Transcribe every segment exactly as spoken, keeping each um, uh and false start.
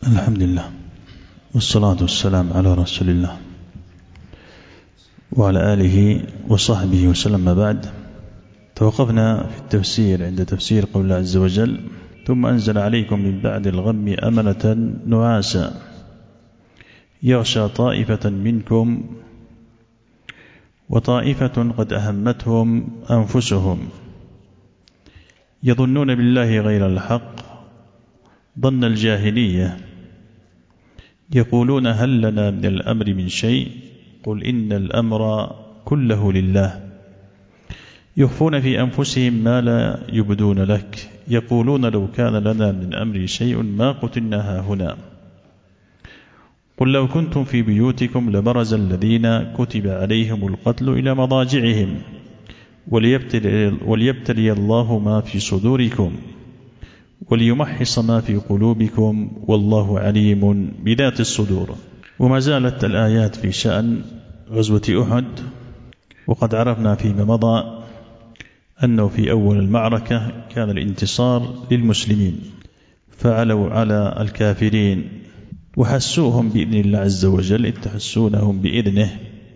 الحمد لله والصلاة والسلام على رسول الله وعلى آله وصحبه وسلم. ما بعد، توقفنا في التفسير عند تفسير قول الله عز وجل: ثم أنزل عليكم من بعد الغم أمنة نعاسا يغشى طائفة منكم وطائفة قد أهمتهم أنفسهم يظنون بالله غير الحق ظن الجاهلية يقولون هل لنا من الأمر من شيء قل إن الأمر كله لله يخفون في أنفسهم ما لا يبدون لك يقولون لو كان لنا من الأمر شيء ما قتلنا هنا قل لو كنتم في بيوتكم لبرز الذين كتب عليهم القتل إلى مضاجعهم وليبتلي, وليبتلي الله ما في صدوركم وليمحص ما في قلوبكم والله عليم بذات الصدور. وما زالت الآيات في شأن غزوة أحد، وقد عرفنا فيما مضى أنه في أول المعركة كان الانتصار للمسلمين، فعلوا على الكافرين وحسوهم بإذن الله عز وجل إذ تحسونهم بإذنه،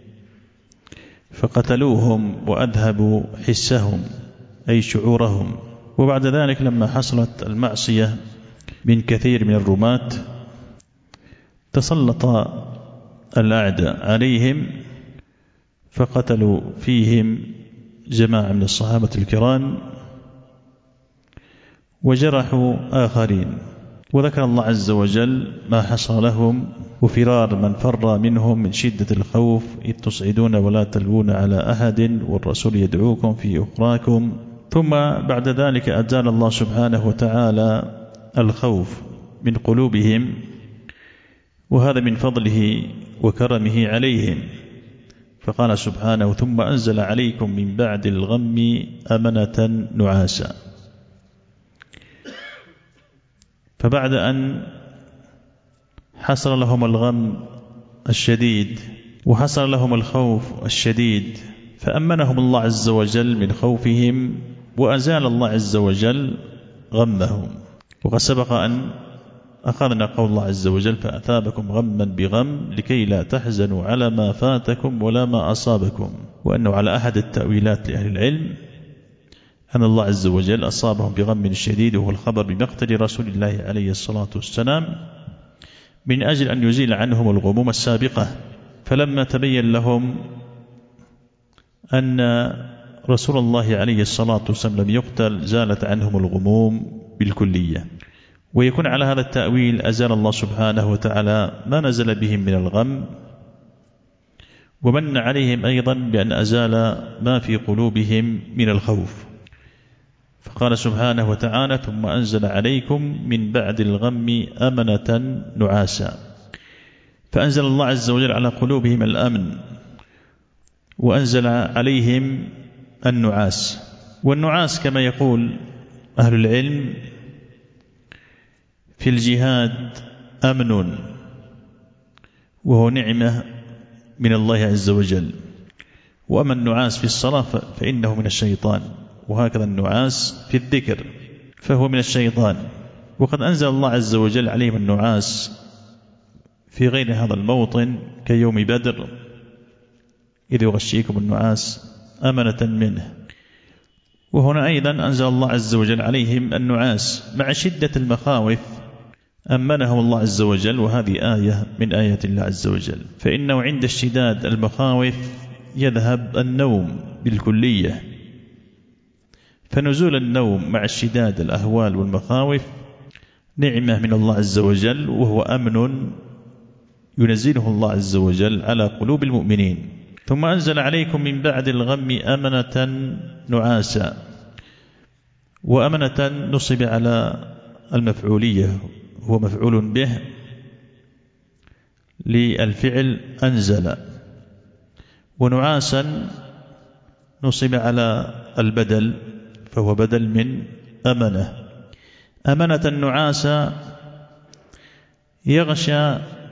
فقتلوهم وأذهبوا حسهم أي شعورهم. وبعد ذلك لما حصلت المعصية من كثير من الرماة تسلط الأعداء عليهم فقتلوا فيهم جماعة من الصحابة الكرام وجرحوا آخرين. وذكر الله عز وجل ما حصل لهم وفرار من فر منهم من شدة الخوف إذ تصعدون ولا تلوون على أحد والرسول يدعوكم في أخراكم. ثم بعد ذلك أزال الله سبحانه وتعالى الخوف من قلوبهم، وهذا من فضله وكرمه عليهم، فقال سبحانه: ثم أنزل عليكم من بعد الغم أمنة نعاسا. فبعد أن حصل لهم الغم الشديد وحصل لهم الخوف الشديد فأمنهم الله عز وجل من خوفهم وأزال الله عز وجل غمهم. وقد سبق أن أخذنا قول الله عز وجل: فأثابكم غما بغم لكي لا تحزنوا على ما فاتكم ولا ما أصابكم، وأنه على أحد التأويلات لأهل العلم أن الله عز وجل أصابهم بغم شديد، وهو الخبر بمقتل رسول الله عليه الصلاة والسلام من أجل أن يزيل عنهم الغموم السابقة. فلما تبين لهم أن رسول الله عليه الصلاة والسلام لم يقتل زالت عنهم الغموم بالكلية. ويكون على هذا التأويل أزال الله سبحانه وتعالى ما نزل بهم من الغم، ومن عليهم أيضا بأن أزال ما في قلوبهم من الخوف. فقال سبحانه وتعالى: ثم أنزل عليكم من بعد الغم أمنة نعاسا. فأنزل الله عز وجل على قلوبهم الأمن وأنزل عليهم النعاس. والنعاس كما يقول أهل العلم في الجهاد أمن، وهو نعمة من الله عز وجل. وأما النعاس في الصلاة فإنه من الشيطان، وهكذا النعاس في الذكر فهو من الشيطان. وقد أنزل الله عز وجل عليهم النعاس في غير هذا الموطن كيوم بدر إذ يغشيكم النعاس أمنة منه. وهنا أيضا أنزل الله عز وجل عليهم النعاس مع شدة المخاوف أمنهم الله عز وجل. وهذه آية من آيات الله عز وجل، فإنه عند اشتداد المخاوف يذهب النوم بالكلية. فنزول النوم مع اشتداد الأهوال والمخاوف نعمة من الله عز وجل، وهو أمن ينزله الله عز وجل على قلوب المؤمنين. ثم أنزل عليكم من بعد الغم أمنة نعاسا. وأمنة نصب على المفعولية، هو مفعول به للفعل أنزل. ونعاسا نصب على البدل فهو بدل من أمنة. أمنة نعاسا يغشى،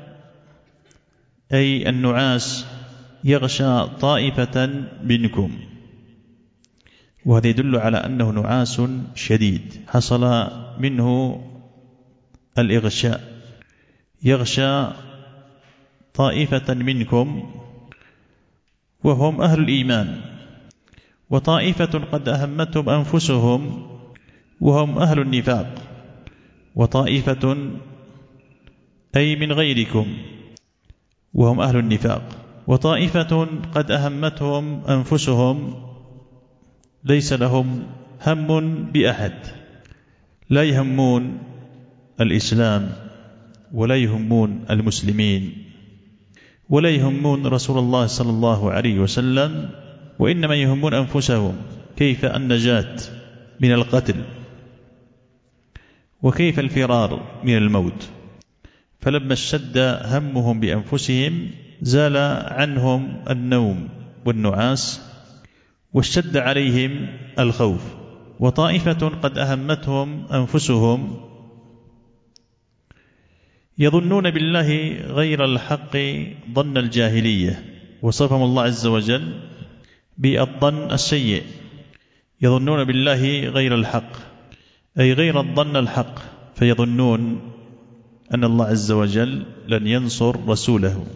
أي النعاس يغشى طائفة منكم، وهذا يدل على أنه نعاس شديد حصل منه الإغشاء. يغشى طائفة منكم وهم أهل الإيمان، وطائفة قد أهمتهم أنفسهم وهم أهل النفاق، وطائفة أي من غيركم وهم أهل النفاق، وطائفة قد أهمتهم أنفسهم ليس لهم هم بأحد، لا يهمون الإسلام ولا يهمون المسلمين ولا يهمون رسول الله صلى الله عليه وسلم، وإنما يهمون أنفسهم، كيف النجاة من القتل وكيف الفرار من الموت. فلما اشتد همهم بأنفسهم زال عنهم النوم والنعاس واشتد عليهم الخوف. وطائفة قد أهمتهم أنفسهم يظنون بالله غير الحق ظن الجاهلية، وصفهم الله عز وجل بالظن السيء، يظنون بالله غير الحق أي غير الظن الحق، فيظنون أن الله عز وجل لن ينصر رسوله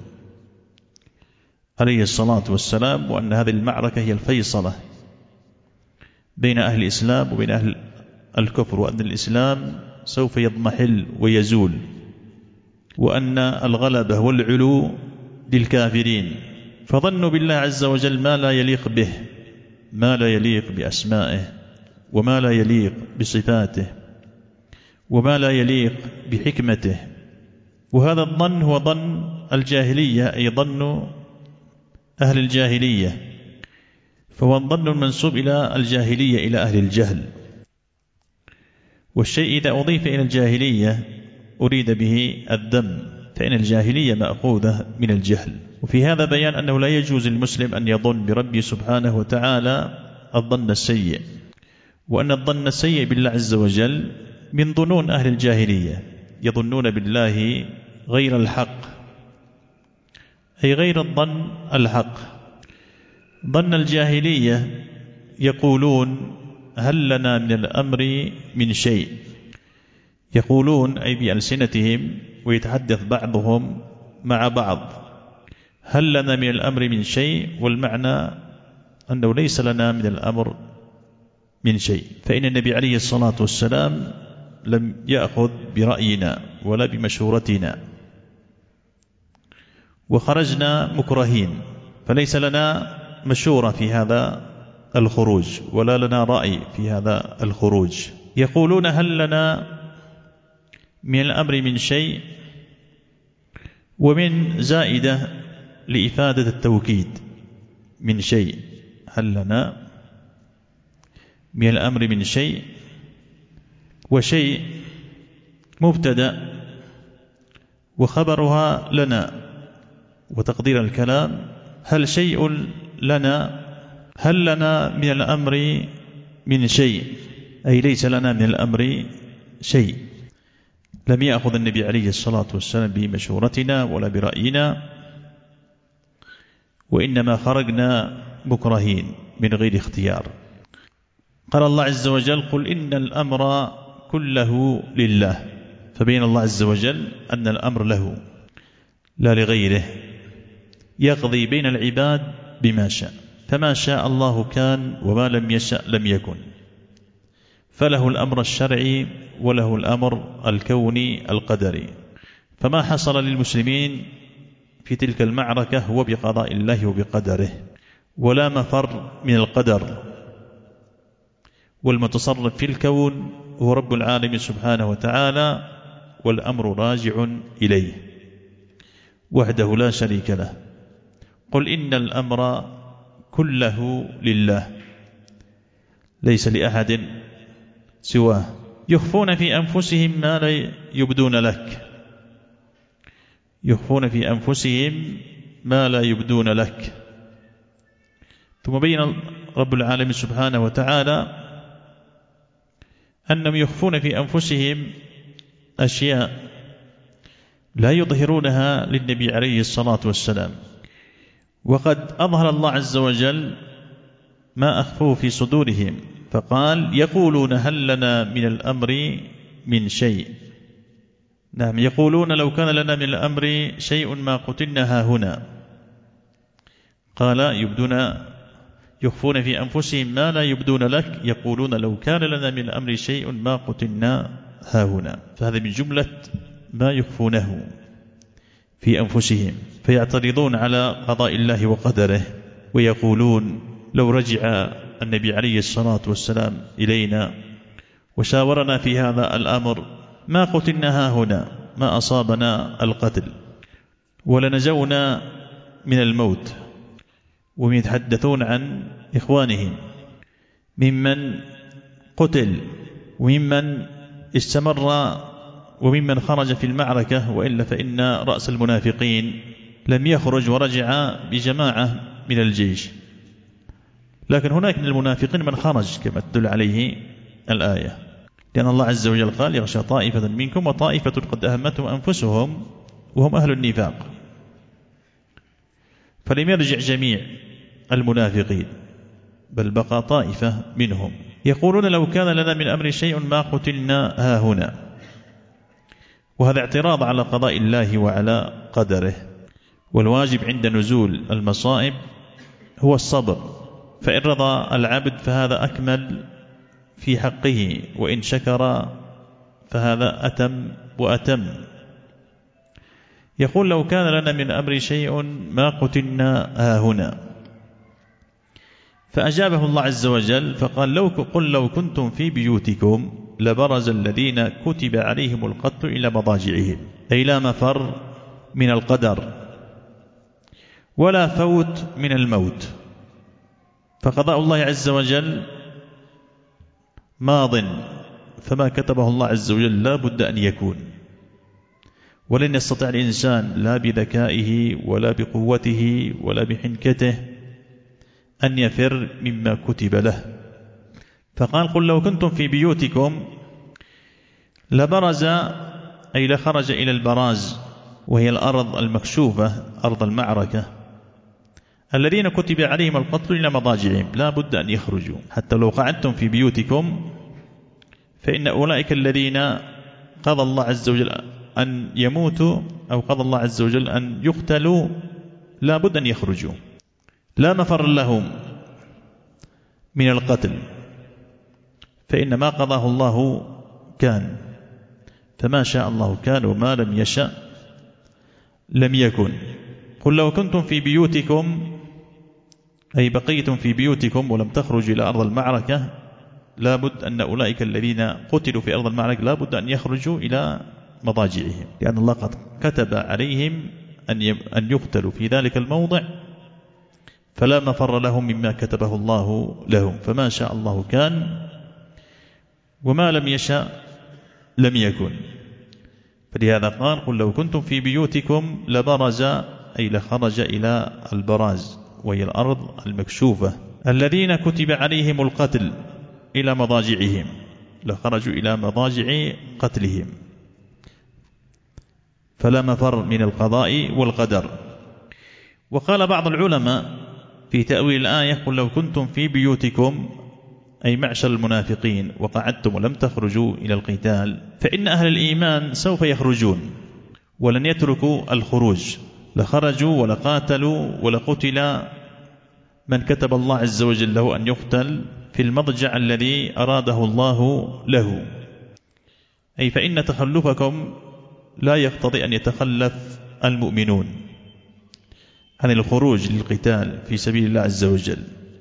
عليه الصلاة والسلام، وأن هذه المعركة هي الفيصلة بين أهل الإسلام وبين أهل الكفر، وأن الإسلام سوف يضمحل ويزول، وأن الغلبة والعلو للكافرين. فظنوا بالله عز وجل ما لا يليق به، ما لا يليق بأسمائه، وما لا يليق بصفاته، وما لا يليق بحكمته. وهذا الظن هو ظن الجاهلية، أي ظن أهل الجاهلية، فهو الظن المنسوب إلى الجاهلية، إلى أهل الجهل. والشيء إذا أضيف إلى الجاهلية أريد به الذم، فإن الجاهلية مأخوذة من الجهل. وفي هذا بيان أنه لا يجوز للمسلم أن يظن بربه سبحانه وتعالى الظن السيء، وأن الظن السيء بالله عز وجل من ظنون أهل الجاهلية، يظنون بالله غير الحق أي غير الظن الحق. ظن الجاهلية يقولون هل لنا من الأمر من شيء، يقولون أي بألسنتهم، ويتحدث بعضهم مع بعض هل لنا من الأمر من شيء، والمعنى أنه ليس لنا من الأمر من شيء، فإن النبي عليه الصلاة والسلام لم يأخذ برأينا ولا بمشورتنا، وخرجنا مكرهين، فليس لنا مشورة في هذا الخروج ولا لنا رأي في هذا الخروج. يقولون هل لنا من الأمر من شيء، ومن زائدة لإفادة التوكيد، من شيء، هل لنا من الأمر من شيء، وشيء مبتدأ وخبرها لنا، وتقدير الكلام هل شيء لنا، هل لنا من الأمر من شيء، أي ليس لنا من الأمر شيء. لم يأخذ النبي عليه الصلاة والسلام بمشورتنا ولا برأينا، وإنما خرجنا مكرهين من غير اختيار. قال الله عز وجل قل إن الأمر كله لله، فبين الله عز وجل أن الأمر له لا لغيره، يقضي بين العباد بما شاء، فما شاء الله كان وما لم يشأ لم يكن، فله الأمر الشرعي وله الأمر الكوني القدري. فما حصل للمسلمين في تلك المعركة هو بقضاء الله وبقدره، ولا مفر من القدر، والمتصرف في الكون هو رب العالمين سبحانه وتعالى، والأمر راجع إليه وحده لا شريك له. قل إن الأمر كله لله ليس لأحد سواه، يخفون في أنفسهم ما لا يبدون لك، يخفون في أنفسهم ما لا يبدون لك. ثم بين رب العالمين سبحانه وتعالى أنهم يخفون في أنفسهم أشياء لا يظهرونها للنبي عليه الصلاة والسلام، وقد أظهر الله عز وجل ما أخفوه في صدورهم، فقال يقولون هل لنا من الأمر من شيء، نعم. يقولون لو كان لنا من الأمر شيء ما قتلنا هنا. قال يبدون يخفون في أنفسهم ما لا يبدون لك، يقولون لو كان لنا من الأمر شيء ما قتلنا هنا. فهذا من جملة ما يخفونه في أنفسهم، فيعترضون على قضاء الله وقدره ويقولون لو رجع النبي عليه الصلاة والسلام إلينا وشاورنا في هذا الأمر ما قتلنا هنا، ما أصابنا القتل ولنجونا من الموت. وهم يتحدثون عن إخوانهم ممن قتل وممن استمر وممن خرج في المعركة، وإلا فإن رأس المنافقين لم يخرج ورجع بجماعة من الجيش، لكن هناك من المنافقين من خرج كما تدل عليه الآية، لأن الله عز وجل قال يغشى طائفة منكم وطائفة قد أهمتهم أنفسهم وهم أهل النفاق. فلم يرجع جميع المنافقين بل بقى طائفة منهم. يقولون لو كان لنا من أمر شيء ما قتلنا ها هنا، وهذا اعتراض على قضاء الله وعلى قدره. والواجب عند نزول المصائب هو الصبر، فإن رضى العبد فهذا أكمل في حقه، وإن شكر فهذا أتم وأتم. يقول لو كان لنا من أمر شيء ما قتلنا ها هنا، فأجابه الله عز وجل فقال لو قل لو كنتم في بيوتكم لبرز الذين كتب عليهم القتل إلى مضاجعهم، أي لا مفر من القدر ولا فوت من الموت، فقضاء الله عز وجل ماض، فما كتبه الله عز وجل لا بد أن يكون. ولن يستطيع الإنسان لا بذكائه ولا بقوته ولا بحنكته أن يفر مما كتب له. فقال قل لو كنتم في بيوتكم لبرز، أي لخرج إلى البراز وهي الأرض المكشوفة أرض المعركة، الذين كتب عليهم القتل إلى مضاجعهم، لا بد أن يخرجوا. حتى لو قعدتم في بيوتكم فإن أولئك الذين قضى الله عز وجل أن يموتوا أو قضى الله عز وجل أن يقتلوا لا بد أن يخرجوا، لا مفر لهم من القتل، فإن ما قضاه الله كان، فما شاء الله كان وما لم يشأ لم يكن. قل لو كنتم في بيوتكم، أي بقيتم في بيوتكم ولم تخرجوا إلى أرض المعركة، لا بد أن أولئك الذين قتلوا في أرض المعركة لا بد أن يخرجوا إلى مضاجعهم، لأن الله قد كتب عليهم أن يقتلوا في ذلك الموضع، فلا مفر لهم مما كتبه الله لهم، فما شاء الله كان وما لم يشاء لم يكن. فلهذا قال قل لو كنتم في بيوتكم لبرز، أي لخرج إلى البراز وهي الأرض المكشوفة، الذين كتب عليهم القتل إلى مضاجعهم، لخرجوا إلى مضاجع قتلهم، فلا مفر من القضاء والقدر. وقال بعض العلماء في تأويل الآية قل لو كنتم في بيوتكم، أي معشر المنافقين وقعدتم ولم تخرجوا إلى القتال، فإن أهل الإيمان سوف يخرجون ولن يتركوا الخروج، لخرجوا ولقاتلوا ولقتل من كتب الله عز وجل له أن يقتل في المضجع الذي أراده الله له، أي فإن تخلفكم لا يقتضي أن يتخلف المؤمنون عن الخروج للقتال في سبيل الله عز وجل.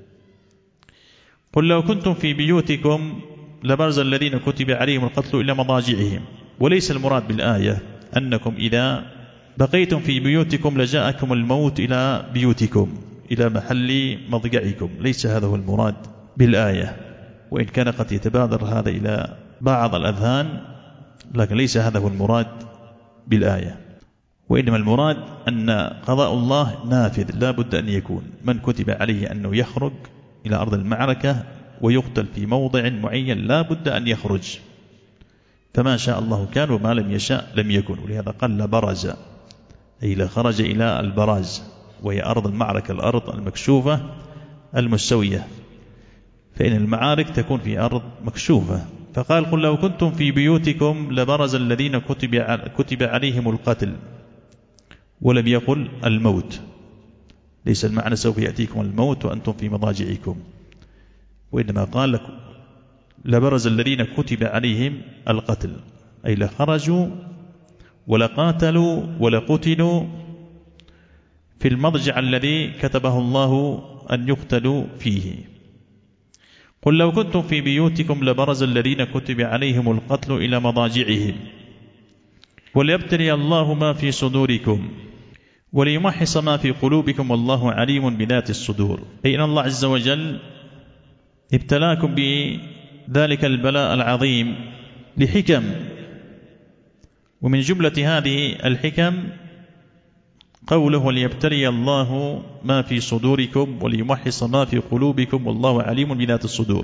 قل لو كنتم في بيوتكم لبرز الذين كتب عليهم القتل إلى مضاجعهم، وليس المراد بالآية أنكم إذا بقيتم في بيوتكم لجاءكم الموت إلى بيوتكم إلى محل مضجعكم، ليس هذا هو المراد بالآية، وإن كان قد يتبادر هذا إلى بعض الأذهان، لكن ليس هذا هو المراد بالآية، وإنما المراد أن قضاء الله نافذ، لا بد أن يكون من كتب عليه أنه يخرج إلى أرض المعركة ويقتل في موضع معين لا بد أن يخرج، فما شاء الله كان وما لم يشاء لم يكن. ولهذا قال لبرز، أي لخرج إلى البراز وهي أرض المعركة الأرض المكشوفة المستوية، فإن المعارك تكون في أرض مكشوفة فقال قل لو كنتم في بيوتكم لبرز الذين كتب كتب عليهم القتل، ولم يقل الموت، ليس المعنى سوف يأتيكم الموت وأنتم في مضاجعكم، وإنما قال لكم لبرز الذين كتب عليهم القتل، أي لخرجوا ولقاتلوا ولقتلوا في المضجع الذي كتبه الله أن يقتلوا فيه. قل لو كنتم في بيوتكم لبرز الذين كتب عليهم القتل إلى مضاجعهم وليبتلي الله ما في صدوركم وليمحص ما في قلوبكم والله عليم بذات الصدور. أي أن الله عز وجل ابتلاكم بذلك البلاء العظيم لحكم، ومن جملة هذه الحكم قوله وليبتلي الله ما في صدوركم وليمحص ما في قلوبكم والله عليم بذات الصدور.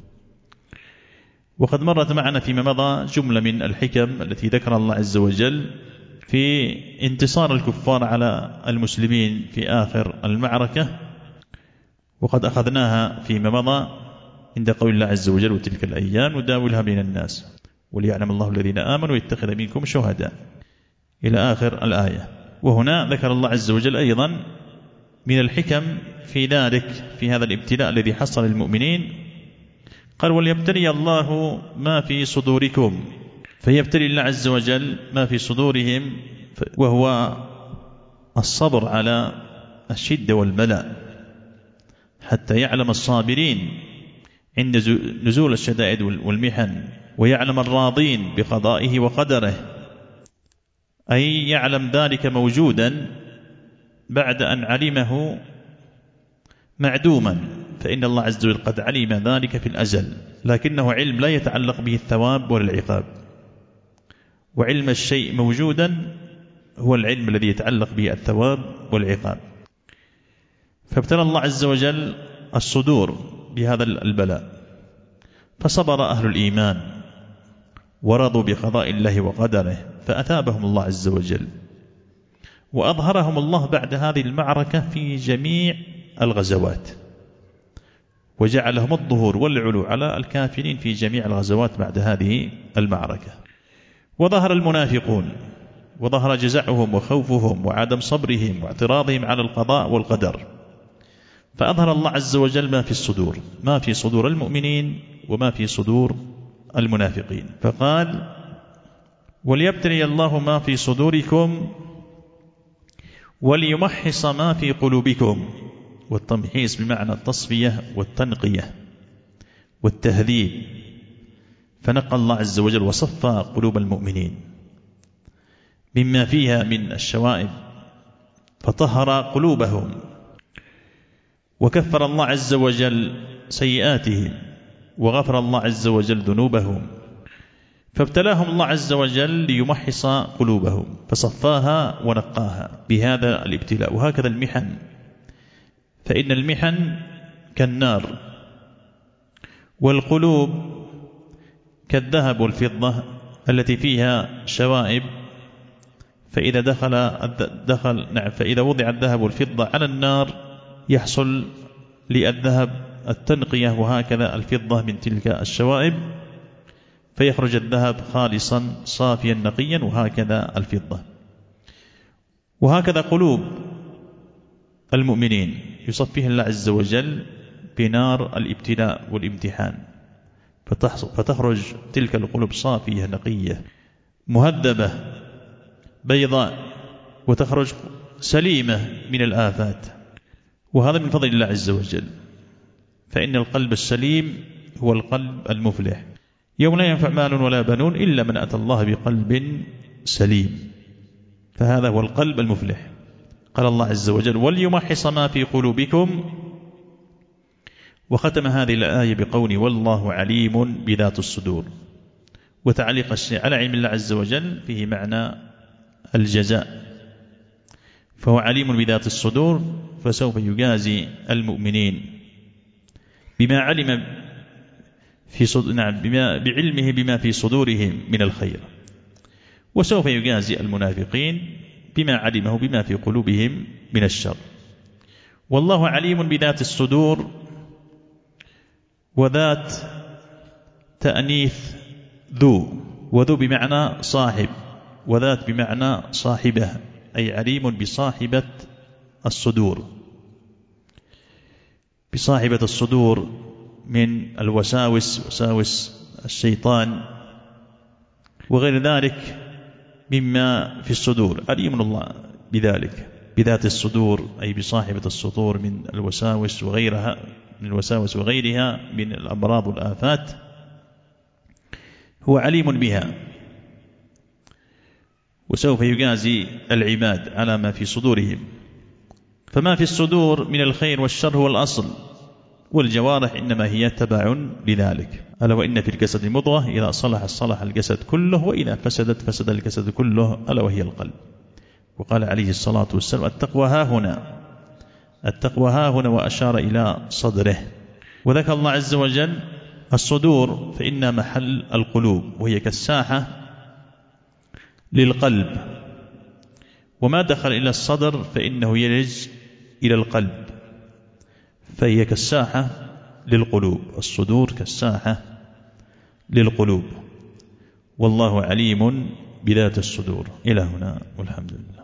وقد مرت معنا فيما مضى جملة من الحكم التي ذكر الله عز وجل في انتصار الكفار على المسلمين في آخر المعركة، وقد أخذناها فيما مضى عند قول الله عز وجل وتلك الأيام نداولها بين الناس وليعلم الله الذين آمنوا ويتخذ منكم شهداء إلى آخر الآية. وهنا ذكر الله عز وجل أيضا من الحكم في ذلك في هذا الابتلاء الذي حصل للمؤمنين، قال وليبتلي الله ما في صدوركم، فيبتلي الله عز وجل ما في صدورهم، وهو الصبر على الشدة والبلاء حتى يعلم الصابرين عند نزول الشدائد والمحن، ويعلم الراضين بقضائه وقدره، أي يعلم ذلك موجودا بعد أن علمه معدوما، فإن الله عز وجل قد علم ذلك في الأزل، لكنه علم لا يتعلق به الثواب ولا العقاب. وعلم الشيء موجودا هو العلم الذي يتعلق به الثواب والعقاب. فابتلى الله عز وجل الصدور بهذا البلاء، فصبر أهل الإيمان ورضوا بقضاء الله وقدره فأثابهم الله عز وجل، وأظهرهم الله بعد هذه المعركة في جميع الغزوات، وجعلهم الظهور والعلو على الكافرين في جميع الغزوات بعد هذه المعركة. وظهر المنافقون وظهر جزعهم وخوفهم وعدم صبرهم واعتراضهم على القضاء والقدر، فأظهر الله عز وجل ما في الصدور، ما في صدور المؤمنين وما في صدور المنافقين، فقال وليبتلي الله ما في صدوركم وليمحص ما في قلوبكم. والتمحيص بمعنى التصفية والتنقية والتهذيب، فنقى الله عز وجل وصفى قلوب المؤمنين مما فيها من الشوائب فطهر قلوبهم، وكفر الله عز وجل سيئاتهم وغفر الله عز وجل ذنوبهم، فابتلاهم الله عز وجل ليمحص قلوبهم فصفاها ونقاها بهذا الابتلاء. وهكذا المحن، فإن المحن كالنار والقلوب كالذهب والفضة التي فيها شوائب، فإذا دخل دخل نعم فإذا وضع الذهب والفضة على النار يحصل للذهب التنقية، وهكذا الفضة من تلك الشوائب فيخرج الذهب خالصا صافيا نقيا، وهكذا الفضة. وهكذا قلوب المؤمنين يصفيها الله عز وجل بنار الابتلاء والامتحان، فتخرج تلك القلوب صافية نقية مهذبة بيضاء، وتخرج سليمة من الآفات، وهذا من فضل الله عز وجل. فإن القلب السليم هو القلب المفلح، يوم لا ينفع مال ولا بنون إلا من أتى الله بقلب سليم، فهذا هو القلب المفلح. قال الله عز وجل وليمحص ما في قلوبكم، وختم هذه الآية بقول والله عليم بذات الصدور. وتعليق الشيء على علم الله عز وجل فيه معنى الجزاء، فهو عليم بذات الصدور فسوف يجازي المؤمنين بما علم في صد... نعم بما... بعلمه بما في صدورهم من الخير، وسوف يجازي المنافقين بما علمه بما في قلوبهم من الشر. والله عليم بذات الصدور، وذات تأنيث ذو، وذو بمعنى صاحب، وذات بمعنى صاحبة، أي عليم بصاحبة الصدور، بصاحبة الصدور من الوساوس، وساوس الشيطان وغير ذلك مما في الصدور، عليم الله بذلك، بذات الصدور أي بصاحبة الصدور من الوساوس وغيرها، من الوساوس وغيرها من الأمراض والآفات، هو عليم بها، وسوف يجازي العباد على ما في صدورهم. فما في الصدور من الخير والشر هو الأصل، والجوارح إنما هي تبع لذلك. ألا وإن في الجسد مضغة إذا صلح صلح الجسد كله، وإذا فسدت فسد الجسد كله، ألا وهي القلب. وقال عليه الصلاة والسلام: التقوى ها هنا، التقوى ها هنا، وأشار إلى صدره. وذكر الله عز وجل الصدور فإن محل القلوب، وهي كالساحة للقلب، وما دخل إلى الصدر فإنه يلج إلى القلب، فهي كالساحة للقلوب، الصدور كالساحة للقلوب، والله عليم بذات الصدور. إلى هنا والحمد لله.